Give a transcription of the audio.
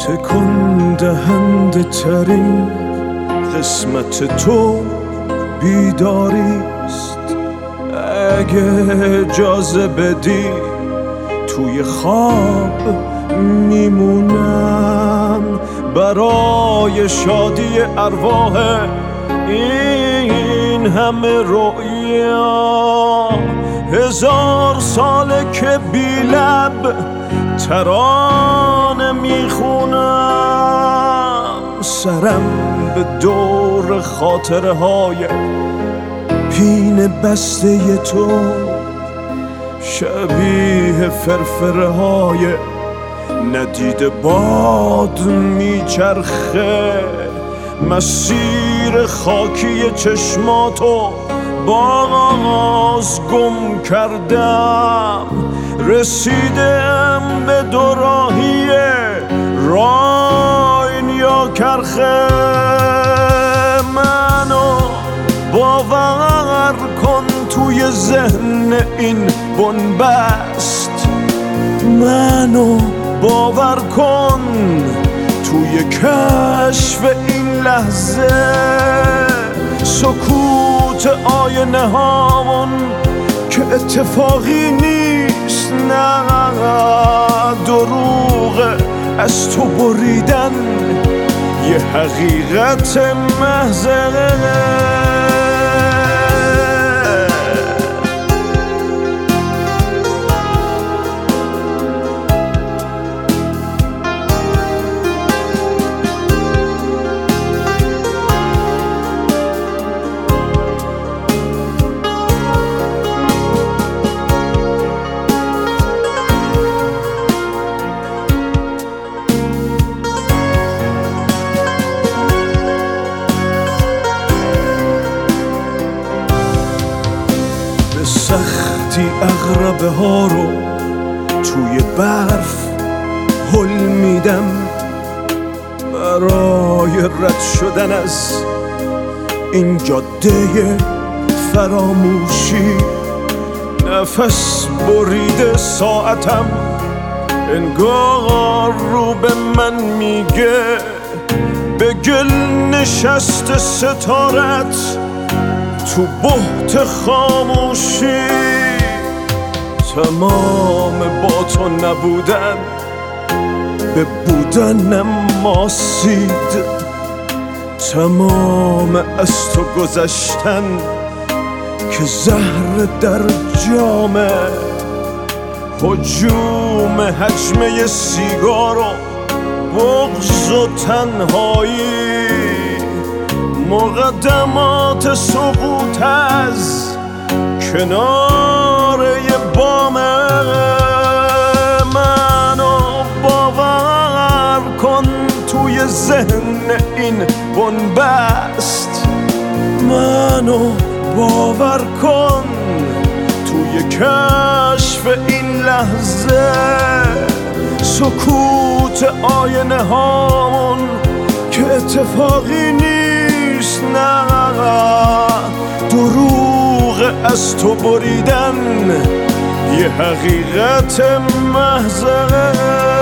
تکون دهنده ترین قسمت تو بیداریست. اگه اجازه بدی توی خواب میمونم برای شادی ارواح این همه رؤیا. 1000 ساله که بی لب ترانه میخونم، سرم به دور خاطره های پین بسته تو شبیه فرفره های ندیده باد میچرخه. مسیر خاکی چشماتو باز گم کردم، رسیدم به دوراهی راین یا کرخه. منو باور کن توی ذهن این بنبست، منو باور کن توی کشف این لحظه. سکوت آینه هامون که اتفاقی نیست، نه دروغه از تو بریدن یه حقیقت محضه. سختی اغربه ها رو توی برف هل میدم برای رد شدن از این جاده فراموشی. نفس بریده ساعتم انگار رو به من میگه به گل نشست ستارت تو بحت خاموشی. تمام با تو نبودن به بودنم ماسید، تمام از تو گذشتن که زهر در جامه. هجوم حجمه سیگار و بغض و تنهایی، مقدمات سقوط از کنار یه بامه. منو باور کن توی ذهن این بنبست، منو باور کن توی کشف این لحظه. سکوت آینه هامون که اتفاقی نیست، نه دروغ از تو بریدن یه حقیقت محض.